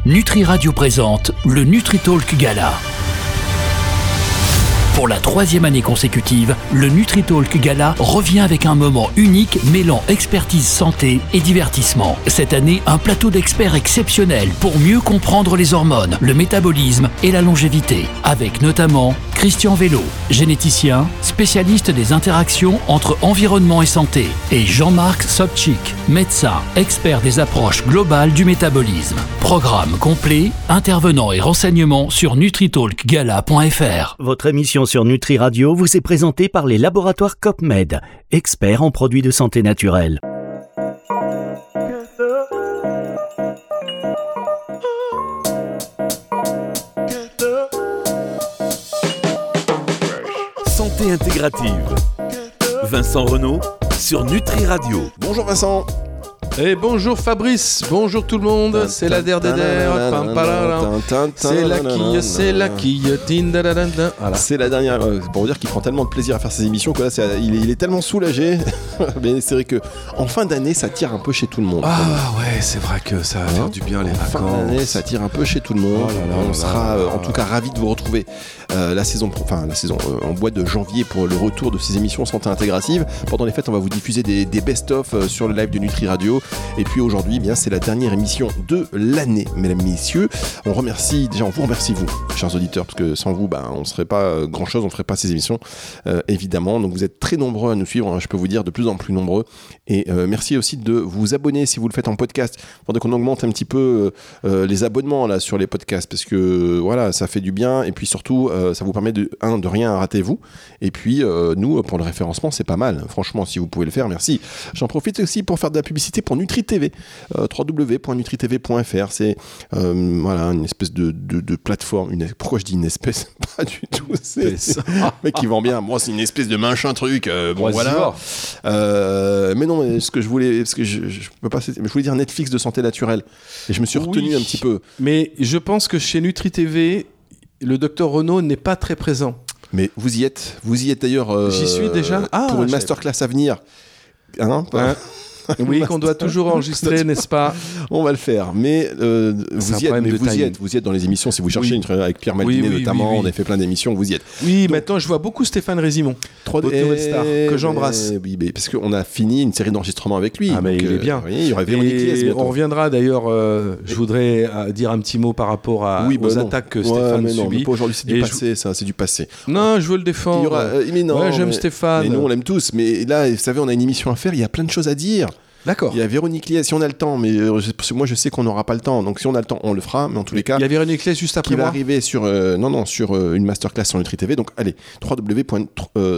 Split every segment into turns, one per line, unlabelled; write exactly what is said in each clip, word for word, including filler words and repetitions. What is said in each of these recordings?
Nutri Radio présente le NutriTalk Gala. Pour la troisième année consécutive, le NutriTalk Gala revient avec un moment unique mêlant expertise santé et divertissement. Cette année, un plateau d'experts exceptionnel pour mieux comprendre les hormones, le métabolisme et la longévité. Avec notamment Christian Vélo, généticien, spécialiste des interactions entre environnement et santé, et Jean-Marc Sobchik, médecin, expert des approches globales du métabolisme. Programme complet, intervenants et renseignements sur nutritalk gala point f r.
Votre émission sur Nutri Radio vous est présentée par les laboratoires CopMed, experts en produits de santé naturelle.
Santé intégrative. Vincent Renaud sur Nutri Radio.
Bonjour Vincent.
Et bonjour Fabrice, bonjour tout le monde, c'est la der der der, c'est la quille, c'est la quille, voilà.
C'est la dernière, pour vous dire qu'il prend tellement de plaisir à faire ses émissions que là, c'est, il, est, il est tellement soulagé. Mais c'est vrai que en fin d'année, ça tire un peu chez tout le monde.
Ah ouais, c'est vrai que ça va faire du bien les vacances.
En fin d'année, ça tire un peu chez tout le monde. Oh là là, on là sera là. en tout cas ravis de vous retrouver euh, la saison, enfin la saison euh, en bois de janvier pour le retour de ces émissions santé intégrative. Pendant les fêtes, on va vous diffuser des, des best-of euh, sur le live de Nutri Radio. Et puis aujourd'hui, eh bien, c'est la dernière émission de l'année, mesdames et messieurs. On remercie, déjà on vous remercie vous, chers auditeurs, parce que sans vous, ben, on ne serait pas grand-chose, on ne ferait pas ces émissions, euh, évidemment. Donc vous êtes très nombreux à nous suivre, hein, je peux vous dire, de plus en plus nombreux. Et euh, merci aussi de vous abonner si vous le faites en podcast. Il faudrait qu'on augmente un petit peu euh, les abonnements là sur les podcasts, parce que voilà, ça fait du bien. Et puis surtout, euh, ça vous permet de, un, de rien rater vous. Et puis euh, nous, pour le référencement, c'est pas mal. Franchement, si vous pouvez le faire, merci. J'en profite aussi pour faire de la publicité pour Nutri T V. Euh, w w w point nutri t v point f r, c'est euh, voilà, une espèce de, de, de plateforme. Une, pourquoi je dis une espèce? Pas du tout. C'est, c'est un mec qui vend bien. Moi, c'est une espèce de machin truc. Euh, bon, ouais, voilà. Euh, mais non, mais ce que je voulais, parce que je, je peux pas, je voulais dire Netflix de santé naturelle. Et je me suis retenu oui, un petit peu.
Mais je pense que chez Nutri T V, le docteur Renaud n'est pas très présent.
Mais vous y êtes. Vous y êtes d'ailleurs. Euh,
J'y suis déjà.
Ah, pour une masterclass à venir. Hein, hein
oui, qu'on doit toujours enregistrer, n'est-ce pas?
On va le faire, mais euh, vous y êtes, mais vous y êtes, vous y êtes dans les émissions. Si vous cherchez oui. une, avec Pierre Maldinet oui, oui, notamment, oui, oui. on a fait plein d'émissions, vous y êtes.
Oui, donc, maintenant je vois beaucoup Stéphane Résimon,
trois D Star,
que j'embrasse.
Et, oui, mais parce qu'on a fini une série d'enregistrements avec lui.
Ah, mais il
euh,
est bien.
Oui, il y aurait Véronique Liès bientôt.
On reviendra d'ailleurs. Euh, je voudrais euh, dire un petit mot par rapport à, oui, bah aux non. attaques que ouais, Stéphane
mais non,
subit.
Mais pas aujourd'hui, c'est du
et
passé,
je...
ça, c'est du passé.
Non, je veux le défendre. Il y
aura, euh, mais non,
ouais, j'aime
mais,
Stéphane.
Mais nous, on l'aime tous. Mais là, vous savez, on a une émission à faire. Il y a plein de choses à dire.
D'accord.
Il y a Véronique Liès, si on a le temps, mais euh, moi je sais qu'on n'aura pas le temps, donc si on a le temps, on le fera, mais en tous les cas...
Il y a Véronique Liès juste après
qui
moi.
va arriver sur, euh, non, non, sur euh, une masterclass sur Nutri T V, donc allez, w w w point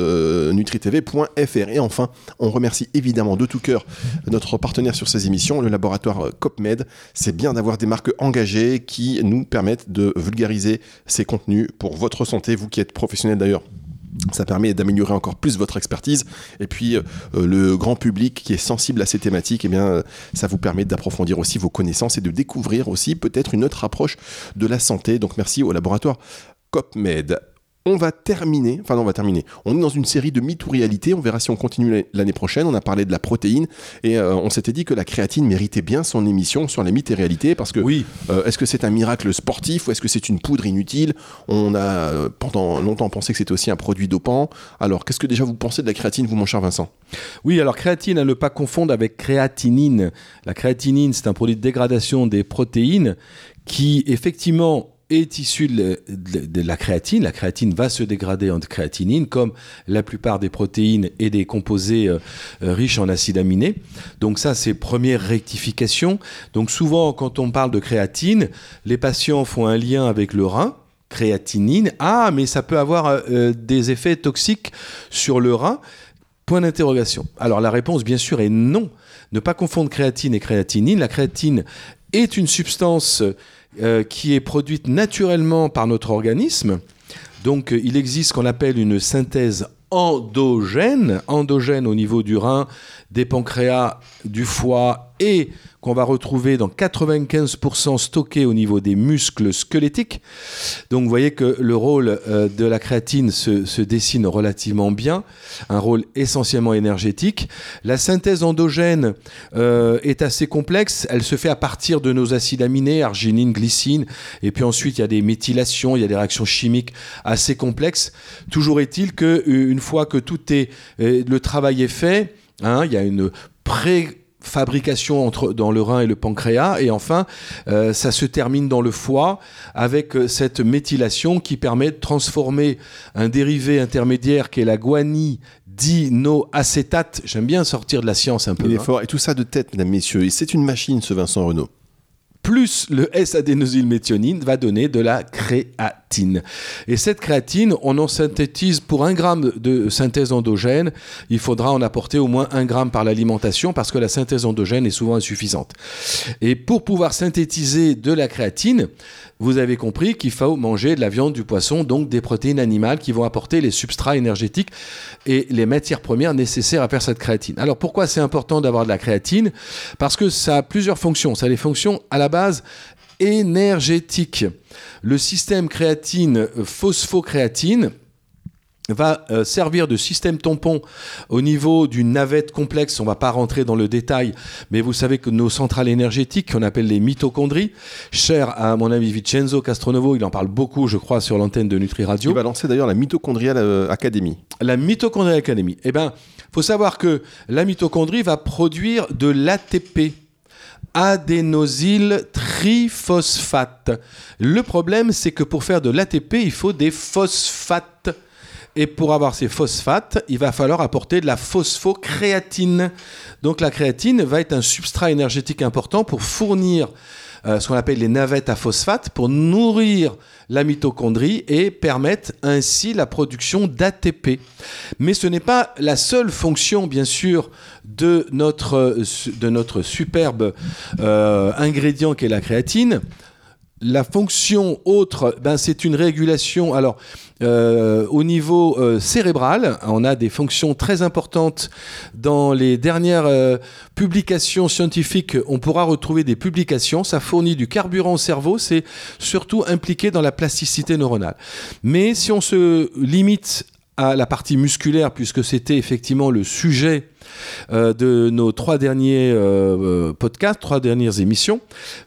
nutri t v point f r. Et enfin, on remercie évidemment de tout cœur notre partenaire sur ces émissions, le laboratoire CopMed. C'est bien d'avoir des marques engagées qui nous permettent de vulgariser ces contenus pour votre santé, vous qui êtes professionnel d'ailleurs. Ça permet d'améliorer encore plus votre expertise. Et puis, euh, le grand public qui est sensible à ces thématiques, eh bien, euh, ça vous permet d'approfondir aussi vos connaissances et de découvrir aussi peut-être une autre approche de la santé. Donc, merci au laboratoire CopMed. On va terminer, enfin non, on va terminer. On est dans une série de mythes ou réalités. On verra si on continue l'année prochaine. On a parlé de la protéine et euh, on s'était dit que la créatine méritait bien son émission sur les mythes et réalités parce que
oui.
euh, est-ce que c'est un miracle sportif ou est-ce que c'est une poudre inutile? On a euh, pendant longtemps pensé que c'était aussi un produit dopant. Alors, qu'est-ce que déjà vous pensez de la créatine, vous, mon cher Vincent?
Oui, alors créatine, à ne pas confondre avec créatinine. La créatinine, c'est un produit de dégradation des protéines qui, effectivement, est issu de, de, de la créatine. La créatine va se dégrader en créatinine, comme la plupart des protéines et des composés euh, riches en acides aminés. Donc ça, c'est première rectification. Donc souvent, quand on parle de créatine, les patients font un lien avec le rein, créatinine. Ah, mais ça peut avoir euh, des effets toxiques sur le rein. Point d'interrogation. Alors la réponse, bien sûr, est non. Ne pas confondre créatine et créatinine. La créatine est une substance Euh, qui est produite naturellement par notre organisme. Donc, euh, il existe ce qu'on appelle une synthèse endogène, endogène au niveau du rein, des pancréas, du foie et qu'on va retrouver dans quatre-vingt-quinze pour cent stocké au niveau des muscles squelettiques. Donc vous voyez que le rôle euh, de la créatine se, se dessine relativement bien, un rôle essentiellement énergétique. La synthèse endogène euh, est assez complexe, elle se fait à partir de nos acides aminés, arginine, glycine, et puis ensuite il y a des méthylations, il y a des réactions chimiques assez complexes. Toujours est-il qu'une fois que tout est, euh, le travail est fait, hein, il y a une pré- fabrication entre, dans le rein et le pancréas, et enfin euh, ça se termine dans le foie avec euh, cette méthylation qui permet de transformer un dérivé intermédiaire qui est la guanidinoacétate. J'aime bien sortir de la science un peu.
Il est
hein.
fort, et tout ça de tête, mesdames, messieurs, et c'est une machine, ce Vincent Renaud.
Plus le S-adénosylméthionine va donner de la créatine. Et cette créatine, on en synthétise pour un gramme de synthèse endogène, il faudra en apporter au moins un gramme par l'alimentation parce que la synthèse endogène est souvent insuffisante. Et pour pouvoir synthétiser de la créatine, vous avez compris qu'il faut manger de la viande, du poisson, donc des protéines animales qui vont apporter les substrats énergétiques et les matières premières nécessaires à faire cette créatine. Alors pourquoi c'est important d'avoir de la créatine ? Parce que ça a plusieurs fonctions. Ça a des fonctions à la base énergétiques. Le système créatine, phosphocréatine, va euh, servir de système tampon au niveau d'une navette complexe. On ne va pas rentrer dans le détail, mais vous savez que nos centrales énergétiques, qu'on appelle les mitochondries, chères à mon ami Vincenzo Castronovo, il en parle beaucoup, je crois, sur l'antenne de Nutri Radio.
Il va lancer d'ailleurs la Mitochondrial euh, Academy.
La Mitochondrial Academy. Eh bien, il faut savoir que la mitochondrie va produire de l'A T P. Adénosyl triphosphate. Le problème, c'est que pour faire de l'A T P, il faut des phosphates. Et pour avoir ces phosphates, il va falloir apporter de la phosphocréatine. Donc la créatine va être un substrat énergétique important pour fournir euh, ce qu'on appelle les navettes à phosphate, pour nourrir la mitochondrie et permettre ainsi la production d'A T P. Mais ce n'est pas la seule fonction, bien sûr, de notre, de notre superbe euh, ingrédient qu'est la créatine. La fonction autre, ben, c'est une régulation. Alors, euh, au niveau euh, cérébral, on a des fonctions très importantes dans les dernières euh, publications scientifiques. On pourra retrouver des publications. Ça fournit du carburant au cerveau. C'est surtout impliqué dans la plasticité neuronale. Mais si on se limite à la partie musculaire, puisque c'était effectivement le sujet euh, de nos trois derniers euh, podcasts, trois dernières émissions,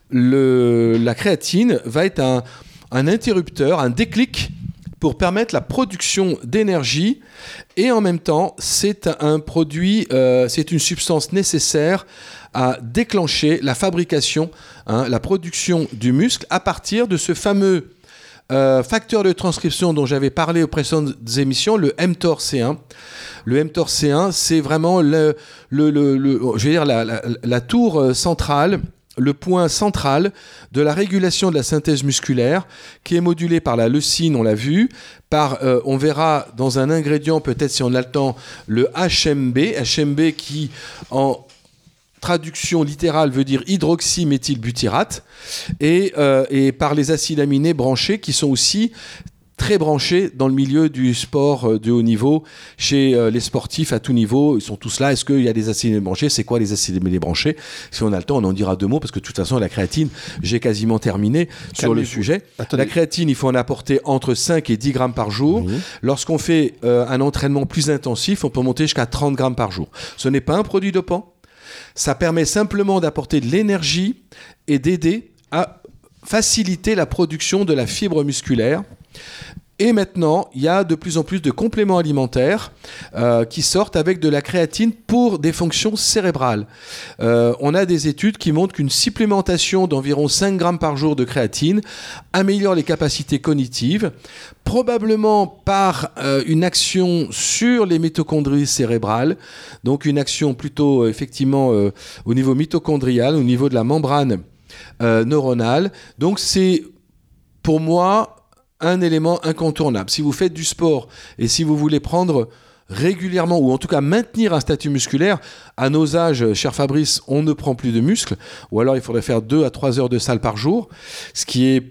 le, la créatine va être un, un interrupteur, un déclic pour permettre la production d'énergie, et en même temps, c'est un produit, euh, c'est une substance nécessaire à déclencher la fabrication, hein, la production du muscle à partir de ce fameux Euh, facteur de transcription dont j'avais parlé aux précédentes émissions, le mTOR C un. Le mTOR C un, c'est vraiment le, le, le, le, je vais dire la, la, la tour centrale, le point central de la régulation de la synthèse musculaire, qui est modulée par la leucine, on l'a vu, par, euh, on verra dans un ingrédient, peut-être si on a le temps, le H M B, H M B qui, en traduction littérale, veut dire hydroxyméthylbutyrate, et, euh, et par les acides aminés branchés qui sont aussi très branchés dans le milieu du sport de haut niveau, chez euh, les sportifs à tout niveau. Ils sont tous là. Est-ce qu'il y a des acides aminés branchés ? C'est quoi les acides aminés branchés ? Si on a le temps, on en dira deux mots, parce que de toute façon, la créatine, j'ai quasiment terminé sur
Calmez-vous.
le sujet.
Attendez.
La créatine, il faut en apporter entre cinq et dix grammes par jour.
Oui.
Lorsqu'on fait euh, un entraînement plus intensif, on peut monter jusqu'à trente grammes par jour. Ce n'est pas un produit dopant. Ça permet simplement d'apporter de l'énergie et d'aider à faciliter la production de la fibre musculaire. Et maintenant, il y a de plus en plus de compléments alimentaires euh, qui sortent avec de la créatine pour des fonctions cérébrales. Euh, on a des études qui montrent qu'une supplémentation d'environ cinq grammes par jour de créatine améliore les capacités cognitives, probablement par euh, une action sur les mitochondries cérébrales, donc une action plutôt euh, effectivement euh, au niveau mitochondrial, au niveau de la membrane euh, neuronale. Donc c'est pour moi un élément incontournable. Si vous faites du sport et si vous voulez prendre régulièrement, ou en tout cas maintenir un statut musculaire, à nos âges, cher Fabrice, on ne prend plus de muscles, ou alors il faudrait faire deux à trois heures de salle par jour, ce qui est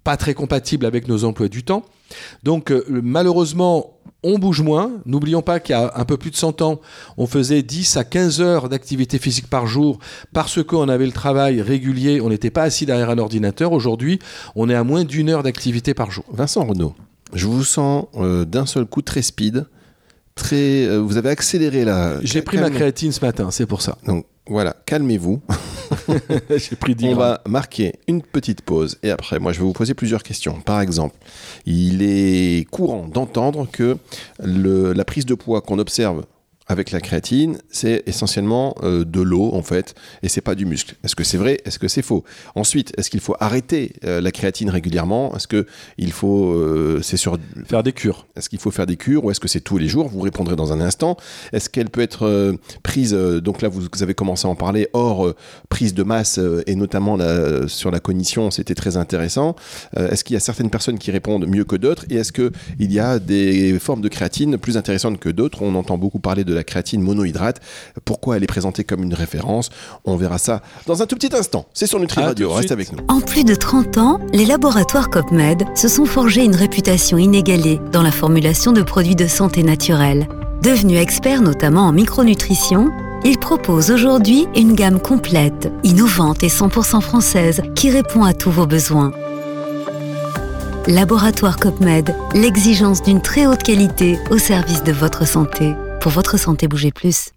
pas très compatible avec nos emplois du temps. Donc euh, malheureusement, on bouge moins. N'oublions pas qu'il y a un peu plus de cent ans, on faisait dix à quinze heures d'activité physique par jour parce qu'on avait le travail régulier, on n'était pas assis derrière un ordinateur. Aujourd'hui, on est à moins d'une heure d'activité par jour.
Vincent Renaud, je vous sens euh, d'un seul coup très speed, très, euh, vous avez accéléré là.
J'ai pris ma créatine ce matin, c'est pour ça.
Donc voilà, calmez-vous.
J'ai pris dix
On
grammes.
va marquer une petite pause et après, moi, je vais vous poser plusieurs questions. Par exemple, il est courant d'entendre que le, la prise de poids qu'on observe avec la créatine, c'est essentiellement euh, de l'eau en fait, et c'est pas du muscle. Est-ce que c'est vrai ? Est-ce que c'est faux ? Ensuite, est-ce qu'il faut arrêter euh, la créatine régulièrement ? Est-ce que il faut, euh, c'est sur
faire des cures ?
Est-ce qu'il faut faire des cures ou est-ce que c'est tous les jours ? Vous répondrez dans un instant. Est-ce qu'elle peut être euh, prise euh, donc là, vous, vous avez commencé à en parler hors euh, prise de masse euh, et notamment la, sur la cognition, c'était très intéressant. Euh, est-ce qu'il y a certaines personnes qui répondent mieux que d'autres ? Et est-ce que il y a des formes de créatine plus intéressantes que d'autres ? On entend beaucoup parler de la créatine monohydrate. Pourquoi elle est présentée comme une référence ? On verra ça dans un tout petit instant. C'est sur Nutri
À
Radio.
tout de
Reste
suite.
avec nous.
En plus de trente ans, les laboratoires CopMed se sont forgés une réputation inégalée dans la formulation de produits de santé naturelle. Devenus experts notamment en micronutrition, ils proposent aujourd'hui une gamme complète, innovante et cent pour cent française qui répond à tous vos besoins. Laboratoire CopMed, l'exigence d'une très haute qualité au service de votre santé. Pour votre santé, bougez plus.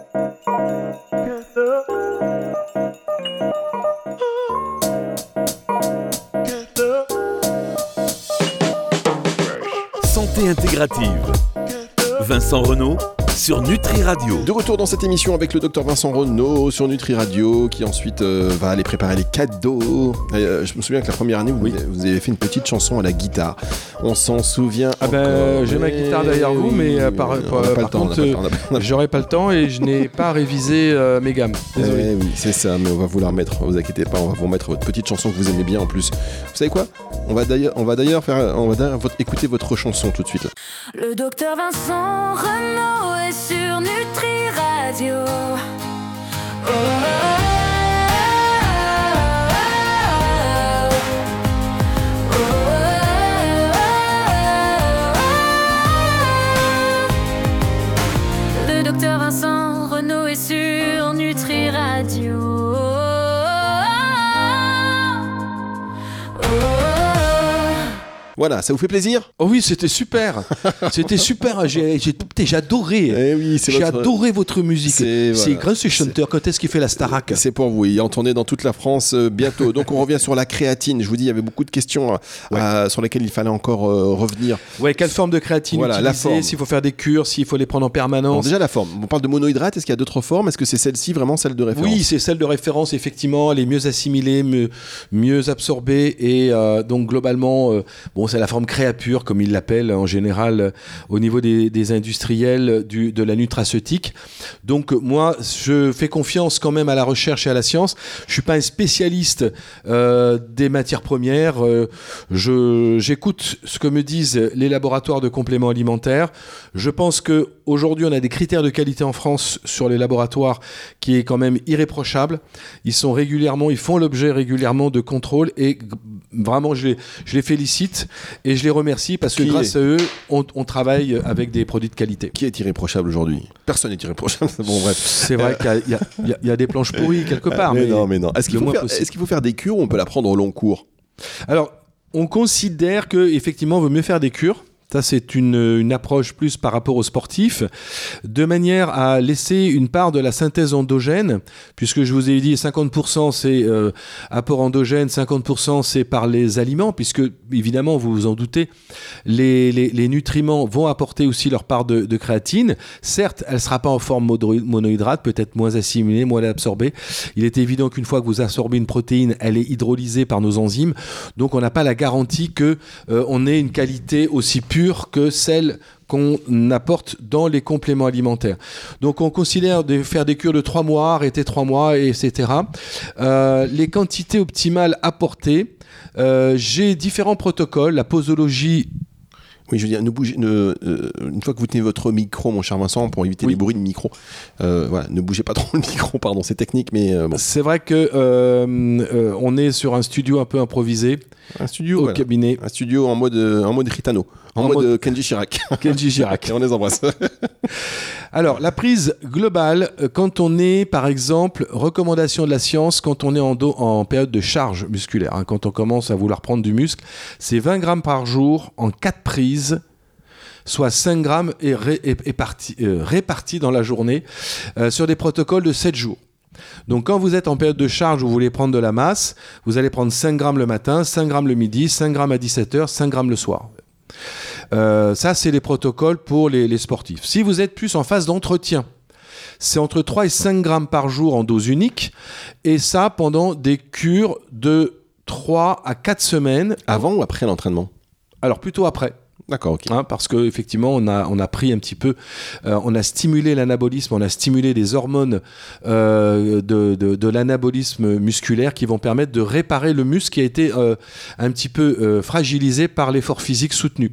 Santé intégrative. Vincent Renaud sur Nutri Radio.
De retour dans cette émission avec le docteur Vincent Renaud sur Nutri Radio qui ensuite euh, va aller préparer les cadeaux. Et, euh, je me souviens que la première année, vous,
Oui.
vous avez fait une petite chanson à la guitare. On s'en souvient
Ah ben,
encore.
j'ai ma guitare derrière vous, mais euh, par,
on
par-
n'a pas
par
le temps, on n'a
contre,
pas le temps, on n'a pas- on n'a pas-
j'aurais pas le temps et je n'ai pas révisé euh, mes gammes. Désolé.
Eh oui, c'est ça, mais on va vous la remettre, vous inquiétez pas, on va vous remettre votre petite chanson que vous aimez bien en plus. Vous savez quoi ? On va d'ailleurs, on va d'ailleurs faire, on va d'ailleurs votre- écouter votre chanson tout de suite.
Le docteur Vincent Renaud est sur Nutri Radio. Oh, oh, oh, oh, oh. Le docteur Vincent Renaud est sur Nutri Radio. Oh, oh, oh.
Voilà, ça vous fait plaisir ?
Oh oui, c'était super. C'était super. J'ai, j'ai, putain, j'ai adoré.
Eh oui, c'est
J'ai
votre-
adoré votre musique.
C'est-
C'est,
voilà.
grand ce chanteur. Quand est-ce qu'il fait la Starac ?
C'est pour vous, il en tournait dans toute la France euh, bientôt. Donc on revient sur la créatine. Je vous dis, il y avait beaucoup de questions euh, à- sur lesquelles il fallait encore euh, revenir.
Ouais, quelle forme de créatine
Voilà, la
utiliser,
forme.
s'il faut faire des cures, s'il faut les prendre en
Alors,
permanence.
déjà la forme. On parle de monohydrate. Est-ce qu'il y a d'autres formes ? Est-ce que c'est celle-ci vraiment celle de référence ?
Oui, c'est celle de référence, effectivement. Elle est mieux assimilée, mieux, mieux absorbée. Et euh, donc, globalement, euh, bon, c'est la forme créapure, comme ils l'appellent en général euh, au niveau des, des industriels du, de la nutraceutique. Donc, euh, moi, je fais confiance quand même à la recherche et à la science. Je suis pas un spécialiste euh, des matières premières. Euh, je, j'écoute ce que me disent les laboratoires de compléments alimentaires. Je pense que aujourd'hui, on a des critères de qualité en France sur les laboratoires qui est quand même irréprochable. Ils sont régulièrement, ils font l'objet régulièrement de contrôles et g- vraiment, je les, je les félicite et je les remercie parce que
Qui
grâce
est
à eux, on, on travaille avec des produits de qualité.
Qui est irréprochable aujourd'hui ? Personne n'est irréprochable. Bon, bref.
C'est vrai qu'il y a, il y a- il y a- il y a des planches pourries quelque part.
mais, non, mais non. Est-ce qu'il,
le
faut
moins
faire,
possible.
est-ce qu'il faut faire des cures ou on peut la prendre au long cours ?
Alors, on considère que effectivement, il vaut mieux faire des cures. Ça, c'est une, une approche plus par rapport aux sportifs, de manière à laisser une part de la synthèse endogène, puisque je vous ai dit cinquante pour cent c'est euh, apport endogène, cinquante pour cent c'est par les aliments, puisque évidemment, vous vous en doutez, les, les, les nutriments vont apporter aussi leur part de, de créatine. Certes, elle ne sera pas en forme mono- monohydrate, peut-être moins assimilée, moins absorbée. Il est évident qu'une fois que vous absorbez une protéine, elle est hydrolysée par nos enzymes, donc on n'a pas la garantie que euh, on ait une qualité aussi pure que celle qu'on apporte dans les compléments alimentaires. Donc on considère de faire des cures de trois mois, arrêter trois mois, et cetera. Euh, les quantités optimales apportées, euh, j'ai différents protocoles. La posologie
Oui, je veux dire, ne bougez, ne, euh, une fois que vous tenez votre micro, mon cher Vincent, pour éviter oui. les bruits de micro, euh, voilà, ne bougez pas trop le micro, pardon, c'est technique, mais euh, bon.
C'est vrai que euh, euh, on est sur un studio un peu improvisé.
Un studio
au
voilà.
cabinet.
Un studio en mode, en mode Ritano, en, en mode, mode Kenji Chirac.
Kenji Chirac.
Et on les embrasse.
Alors, la prise globale, quand on est, par exemple, recommandation de la science, quand on est en, do- en période de charge musculaire, hein, quand on commence à vouloir prendre du muscle, c'est vingt grammes par jour en quatre prises, soit cinq grammes et ré- et- et parti- euh, répartis dans la journée euh, sur des protocoles de sept jours. Donc quand vous êtes en période de charge où vous voulez prendre de la masse, vous allez prendre cinq grammes le matin, cinq grammes le midi, cinq grammes à dix-sept heures, cinq grammes le soir. Euh, ça, c'est les protocoles pour les, les sportifs. Si vous êtes plus en phase d'entretien, c'est entre trois et cinq grammes par jour en dose unique, et ça pendant des cures de trois à quatre semaines.
Avant ou après l'entraînement ?
Alors plutôt après.
D'accord, ok.
Hein, parce qu'effectivement, on a, on a pris un petit peu, euh, on a stimulé l'anabolisme, on a stimulé les hormones euh, de, de, de l'anabolisme musculaire qui vont permettre de réparer le muscle qui a été euh, un petit peu euh, fragilisé par l'effort physique soutenu.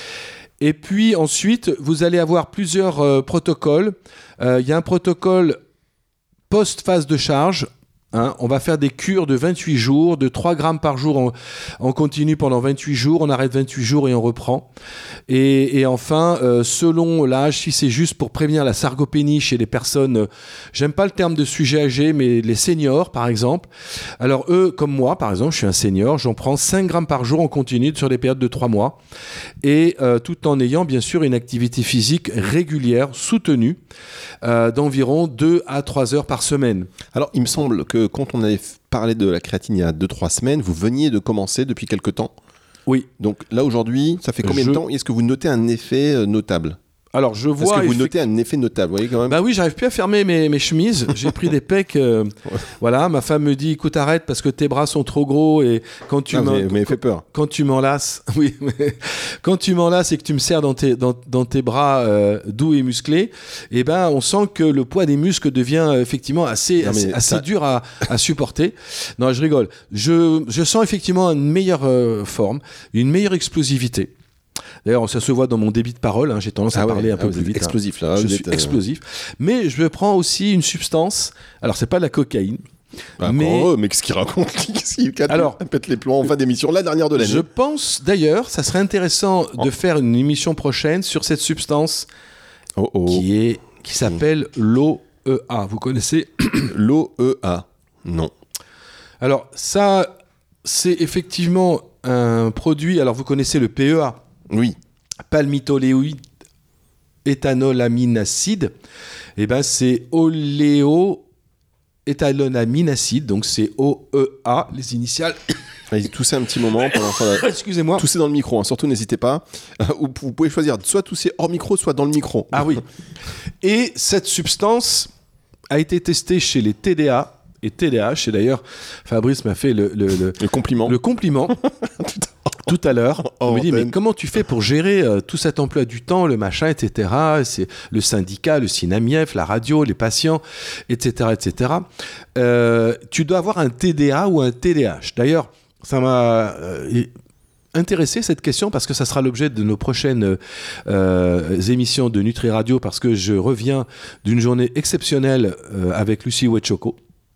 Et puis ensuite, vous allez avoir plusieurs euh, protocoles. Il euh, y a un protocole post-phase de charge. Hein, on va faire des cures de vingt-huit jours, de trois grammes par jour en, en continu pendant vingt-huit jours, on arrête vingt-huit jours et on reprend. Et, et enfin, euh, selon l'âge, si c'est juste pour prévenir la sarcopénie chez les personnes, euh, j'aime pas le terme de sujet âgé, mais les seniors par exemple, alors eux, comme moi par exemple, je suis un senior, j'en prends cinq grammes par jour en continu sur des périodes de trois mois, et euh, tout en ayant bien sûr une activité physique régulière, soutenue, euh, d'environ deux à trois heures par semaine.
Alors, il me semble que quand on avait parlé de la créatine il y a deux trois semaines, vous veniez de commencer depuis quelques temps.
Oui.
Donc là, aujourd'hui, ça fait combien
je...
de temps ? Est-ce que vous notez un effet notable ?
Alors, je vois.
Est-ce que vous
effe...
notez un effet notable, vous voyez quand même ?
Bah oui, j'arrive plus à fermer mes, mes chemises. J'ai pris des pecs. Euh, ouais. Voilà, ma femme me dit, écoute, arrête parce que tes bras sont trop gros et quand tu
ah,
m'en...
m'avez fait peur.
Quand tu m'enlaces, oui, mais quand tu m'enlaces et que tu me serres dans tes dans, dans tes bras euh, doux et musclés, eh ben, on sent que le poids des muscles devient euh, effectivement assez non, assez, assez ça... dur à, à supporter. Non, je rigole. Je je sens effectivement une meilleure euh, forme, une meilleure explosivité. D'ailleurs, ça se voit dans mon débit de parole. Hein, j'ai tendance
ah
à
ouais,
parler un
ah
peu plus vite.
Explosif là.
Je suis
êtes, euh...
explosif. Mais je prends aussi une substance. Alors, c'est pas de la cocaïne.
Bah,
mais
heureux, mais qu'est-ce qu'il raconte ? Qu'est-ce qu'il
Alors,
pète les plombs en fin d'émission, la dernière de l'année.
Je pense d'ailleurs, ça serait intéressant oh. de faire une émission prochaine sur cette substance
oh, oh.
qui est qui s'appelle l'O E A. Vous connaissez
l'O E A ? Non.
Alors ça, c'est effectivement un produit. Alors vous connaissez le P E A ?
Oui.
Palmitoléoïde éthanolamine acide. Eh ben c'est oléo éthanolamine acide, donc c'est O E A, les initiales.
Allez, toussez un petit moment pendant la...
Excusez-moi.
Toussez dans le micro, hein, surtout n'hésitez pas. Euh, vous pouvez choisir soit tousser hors micro, soit dans le micro.
Ah oui. Et cette substance a été testée chez les T D A et T D A H. Et d'ailleurs, Fabrice m'a fait le, le, le,
le compliment.
Le compliment. Tout à l'heure, on me dit, mais comment tu fais pour gérer euh, tout cet emploi du temps, le machin, et cetera. C'est le syndicat, le SINAMIEF, la radio, les patients, et cetera, et cetera. Euh, tu dois avoir un T D A ou un T D A H. D'ailleurs, ça m'a euh, intéressé cette question parce que ça sera l'objet de nos prochaines euh, émissions de Nutri Radio parce que je reviens d'une journée exceptionnelle euh, avec Lucie Ouetchoko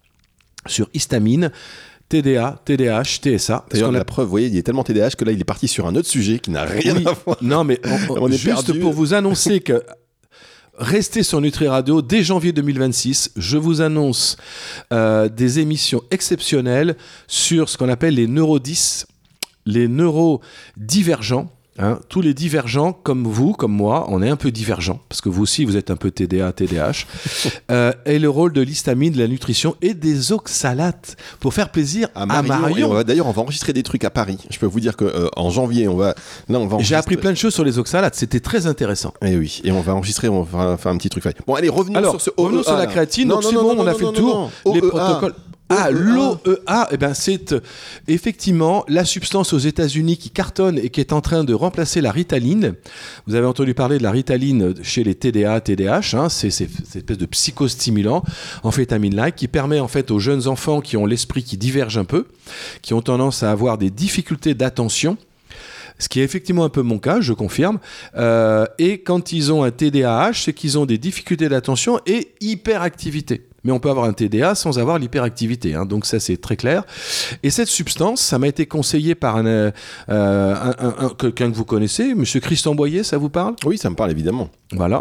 sur histamine. T D A, T D A H, T S A.
D'ailleurs,
a...
la preuve, vous voyez, il y a tellement T D A H que là, il est parti sur un autre sujet qui n'a rien
oui.
à voir.
Non, mais on, on est juste perdu. Pour vous annoncer que restez sur Nutri Radio dès janvier deux mille vingt-six. Je vous annonce euh, des émissions exceptionnelles sur ce qu'on appelle les neurodys, les neurodivergents. Hein, tous les divergents, comme vous, comme moi, on est un peu divergents, parce que vous aussi, vous êtes un peu T D A, T D A H, euh, et le rôle de l'histamine, de la nutrition et des oxalates, pour faire plaisir à Marion. À Marion.
On va, d'ailleurs, on va enregistrer des trucs à Paris. Je peux vous dire qu'en euh, janvier, on va... Là, on va
J'ai appris plein de choses sur les oxalates, c'était très intéressant.
Et oui, et on va enregistrer, on va faire un petit truc. Bon, allez, revenons
Alors,
sur ce
revenons O E A, sur la créatine, non, donc non, c'est non, bon, non, on a non, fait non, le tour, non, les O E A. Protocoles... Ah, l'O E A, eh ben c'est euh, effectivement la substance aux États-Unis qui cartonne et qui est en train de remplacer la Ritaline. Vous avez entendu parler de la Ritaline chez les T D A, T D A H, hein, c'est, c'est cette espèce de psychostimulant amphétamine-like qui permet en fait aux jeunes enfants qui ont l'esprit qui diverge un peu, qui ont tendance à avoir des difficultés d'attention, ce qui est effectivement un peu mon cas, je confirme. Euh, et quand ils ont un T D A H, c'est qu'ils ont des difficultés d'attention et hyperactivité. Mais on peut avoir un T D A sans avoir l'hyperactivité, hein, donc ça c'est très clair. Et cette substance, ça m'a été conseillé par un, euh, un, un, un, quelqu'un que vous connaissez, Monsieur Christian Boyer, ça vous parle ?
Oui, ça me parle évidemment.
Voilà.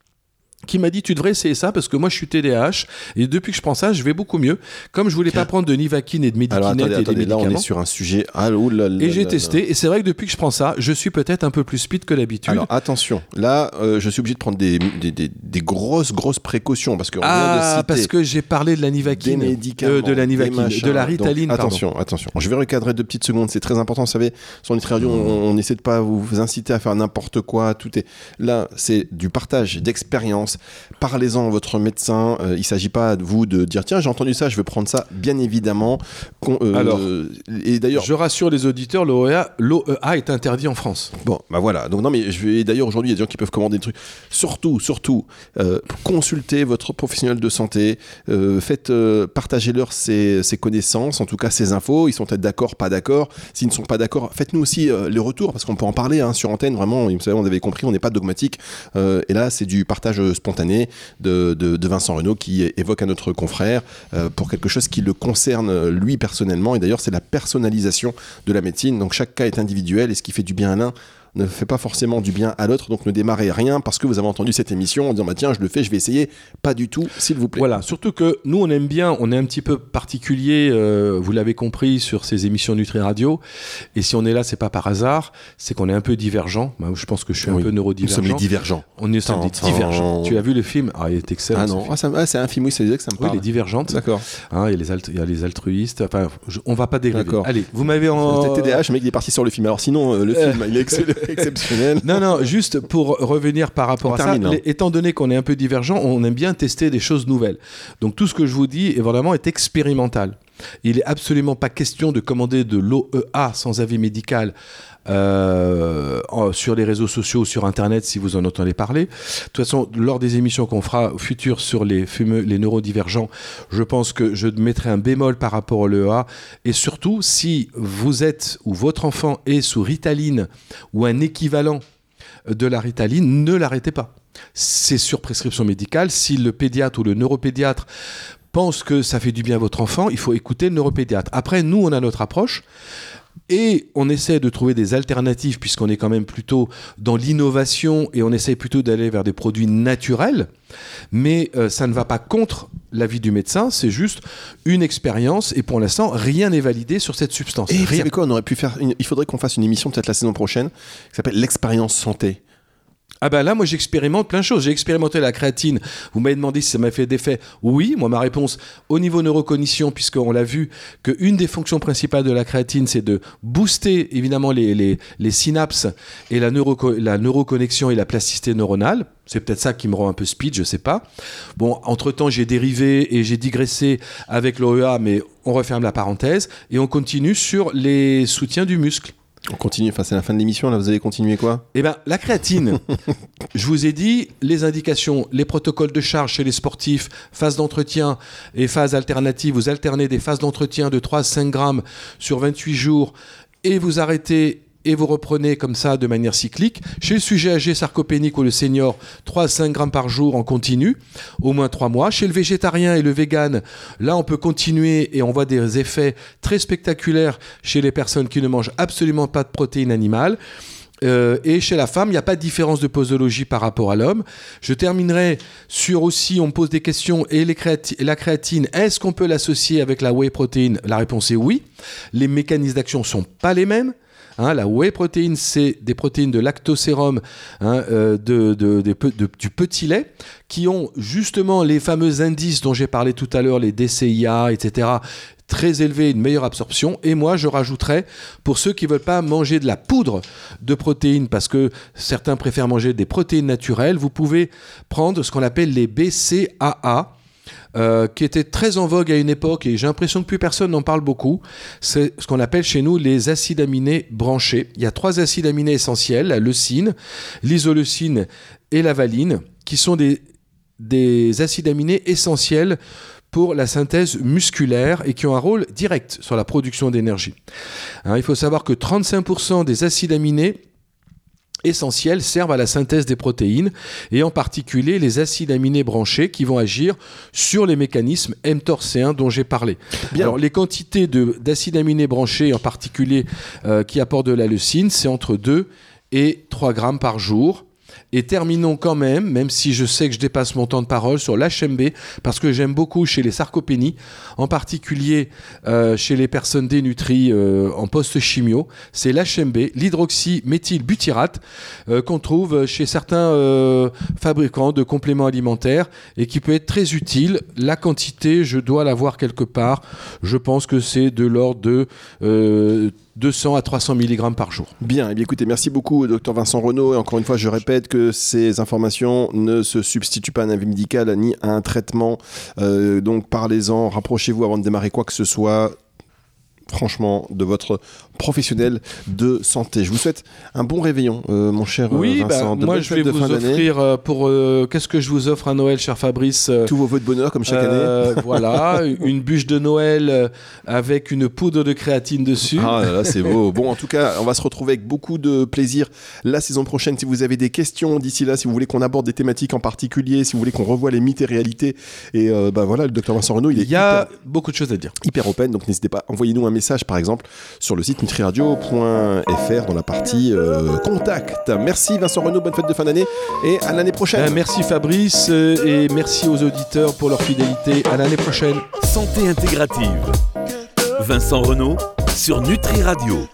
Qui m'a dit tu devrais essayer ça parce que moi je suis T D A H et depuis que je prends ça je vais beaucoup mieux. Comme je voulais pas prendre de Nivaquine et de Medikinet
Alors, attendez,
et
attendez,
des
là
médicaments.
on est sur un sujet. Ah, oh là là
et j'ai
là
testé
là.
et c'est vrai que depuis que je prends ça, je suis peut-être un peu plus speed que d'habitude.
Alors attention, là euh, je suis obligé de prendre des, des, des, des grosses grosses précautions parce qu'on
ah
vient de citer
parce que j'ai parlé de la Nivaquine,
des médicaments,
euh, de la Nivaquine,
des machins.
de la Ritaline.
Donc,
pardon.
attention, attention. Je vais recadrer deux petites secondes, c'est très important. Vous savez, sur Nutri Radio, on, on essaie de pas vous, vous inciter à faire n'importe quoi. Tout est là, c'est du partage d'expérience. Parlez-en à votre médecin. Euh, il ne s'agit pas de vous de dire tiens j'ai entendu ça, je vais prendre ça, bien évidemment. Euh,
Alors,
et d'ailleurs,
je rassure les auditeurs, l'O E A, l'O E A est interdit en France.
Bon, bah voilà. Donc non, mais je vais d'ailleurs aujourd'hui, il y a des gens qui peuvent commander des trucs. Surtout, surtout, euh, consultez votre professionnel de santé. Euh, faites, euh, partagez-leur ses, ses connaissances, en tout cas ses infos. Ils sont peut-être d'accord, pas d'accord. S'ils ne sont pas d'accord, faites-nous aussi euh, les retours parce qu'on peut en parler hein, sur antenne. Vraiment, vous savez, on avait compris, on n'est pas dogmatique. Euh, et là, c'est du partage spontané de, de, de Vincent Renaud qui évoque à notre confrère euh, pour quelque chose qui le concerne lui personnellement. Et d'ailleurs, c'est la personnalisation de la médecine. Donc chaque cas est individuel et ce qui fait du bien à l'un ne fait pas forcément du bien à l'autre, donc ne démarrez rien parce que vous avez entendu cette émission en disant bah tiens je le fais, je vais essayer, pas du tout, s'il vous plaît.
Voilà, surtout que nous on aime bien, on est un petit peu particulier, euh, vous l'avez compris sur ces émissions Nutri Radio, et si on est là c'est pas par hasard, c'est qu'on est un peu divergent. Moi, je pense que je suis
oui,
un peu neurodivergent.
Nous sommes les divergents.
On est some des divergents. Tu as vu le film ? Ah, il est excellent.
Ah non, ah, ça, ah, c'est un film, oui, ça disait que ça me parle.
Oui, les divergentes.
D'accord.
Hein, il, y a les alt- il y a les altruistes, enfin, je, on va pas dériver.
D'accord.
Allez, vous m'avez en...
T D A H, le mec il est parti sur le film, alors sinon euh, le film il est ex- exceptionnel.
Non, non, juste pour revenir par rapport
on
à
termine,
ça,
hein.
les, étant donné qu'on est un peu divergent, on aime bien tester des choses nouvelles. Donc tout ce que je vous dis est vraiment est expérimental. Il n'est absolument pas question de commander de l'O E A sans avis médical euh, sur les réseaux sociaux, sur Internet, si vous en entendez parler. De toute façon, lors des émissions qu'on fera futures sur les, fumeux, les neurodivergents, je pense que je mettrai un bémol par rapport au L E A. Et surtout, si vous êtes ou votre enfant est sous Ritaline ou un équivalent de la Ritaline, ne l'arrêtez pas. C'est sur prescription médicale. Si le pédiatre ou le neuropédiatre pense que ça fait du bien à votre enfant, il faut écouter le neuropédiatre. Après, nous, on a notre approche et on essaie de trouver des alternatives puisqu'on est quand même plutôt dans l'innovation et on essaie plutôt d'aller vers des produits naturels. Mais euh, ça ne va pas contre l'avis du médecin, c'est juste une expérience et pour l'instant, rien n'est validé sur cette substance.
Et
rien.
vous savez quoi, on aurait pu faire une... il faudrait qu'on fasse une émission peut-être la saison prochaine qui s'appelle l'expérience santé.
Ah ben là, moi j'expérimente plein de choses. J'ai expérimenté la créatine. Vous m'avez demandé si ça m'a fait d'effet. Oui, moi ma réponse au niveau neurocognition, puisqu'on l'a vu qu'une des fonctions principales de la créatine, c'est de booster évidemment les, les, les synapses et la, neuro, la neuroconnexion et la plasticité neuronale. C'est peut-être ça qui me rend un peu speed, je sais pas. Bon, entre-temps, j'ai dérivé et j'ai digressé avec l'O E A, mais on referme la parenthèse et on continue sur les soutiens du muscle.
On continue, enfin c'est la fin de l'émission, là vous allez continuer quoi ?
Eh bien, la créatine, je vous ai dit, les indications, les protocoles de charge chez les sportifs, phase d'entretien et phase alternative, vous alternez des phases d'entretien de trois à cinq grammes sur vingt-huit jours et vous arrêtez et vous reprenez comme ça de manière cyclique. Chez le sujet âgé sarcopénique ou le senior, trois à cinq grammes par jour en continu, au moins trois mois. Chez le végétarien et le vegan, là on peut continuer et on voit des effets très spectaculaires chez les personnes qui ne mangent absolument pas de protéines animales. Euh, et chez la femme, il n'y a pas de différence de posologie par rapport à l'homme. Je terminerai sur aussi, on me pose des questions, et les créati- la créatine, est-ce qu'on peut l'associer avec la whey protein ? La réponse est oui. Les mécanismes d'action ne sont pas les mêmes. Hein, la whey protein, c'est des protéines de lactosérum, hein, euh, de, de, de, de, de, du petit lait, qui ont justement les fameux indices dont j'ai parlé tout à l'heure, les D C I A, et cetera, très élevés, une meilleure absorption. Et moi, je rajouterais, pour ceux qui ne veulent pas manger de la poudre de protéines, parce que certains préfèrent manger des protéines naturelles, vous pouvez prendre ce qu'on appelle les B C A A, Euh, qui était très en vogue à une époque et j'ai l'impression que plus personne n'en parle beaucoup. C'est ce qu'on appelle chez nous les acides aminés branchés. Il y a trois acides aminés essentiels, la leucine, l'isoleucine et la valine, qui sont des, des acides aminés essentiels pour la synthèse musculaire et qui ont un rôle direct sur la production d'énergie. Hein, il faut savoir que trente-cinq pour cent des acides aminés essentiels servent à la synthèse des protéines et en particulier les acides aminés branchés qui vont agir sur les mécanismes mTOR C un dont j'ai parlé. Bien. Alors les quantités de, d'acides aminés branchés en particulier euh, qui apportent de la leucine, c'est entre deux et trois grammes par jour. Et terminons quand même, même si je sais que je dépasse mon temps de parole, sur l'H M B, parce que j'aime beaucoup chez les sarcopénies, en particulier euh, chez les personnes dénutries euh, en post-chimio, c'est l'H M B, l'hydroxyméthylbutyrate, euh, qu'on trouve chez certains euh, fabricants de compléments alimentaires et qui peut être très utile. La quantité, je dois l'avoir quelque part, je pense que c'est de l'ordre de... Euh, deux cents à trois cents milligrammes par jour.
Bien, et bien écoutez, merci beaucoup docteur Vincent Renaud, et encore une fois je répète que ces informations ne se substituent pas à un avis médical ni à un traitement, euh, donc parlez-en, rapprochez-vous avant de démarrer quoi que ce soit, franchement, de votre professionnel de santé. Je vous souhaite un bon réveillon, euh, mon cher
oui,
Vincent.
Bah, moi, je vais vous offrir euh, pour... Euh, qu'est-ce que je vous offre à Noël, cher Fabrice euh,
Tous vos vœux de bonheur, comme chaque
euh,
année.
Voilà, une bûche de Noël euh, avec une poudre de créatine dessus.
Ah là là, c'est beau. Bon, en tout cas, on va se retrouver avec beaucoup de plaisir la saison prochaine. Si vous avez des questions d'ici là, si vous voulez qu'on aborde des thématiques en particulier, si vous voulez qu'on revoie les mythes et réalités, et euh, bah voilà, le docteur Vincent Renaud, il est
il y a
hyper,
beaucoup de choses à dire.
Hyper open, donc n'hésitez pas, envoyez-nous un message, par exemple, sur le site nutriradio point f r dans la partie euh, contact. Merci Vincent Renaud, bonne fête de fin d'année et à l'année prochaine.
Euh, merci Fabrice euh, et merci aux auditeurs pour leur fidélité. À l'année prochaine.
Santé intégrative. Vincent Renaud sur Nutri Radio.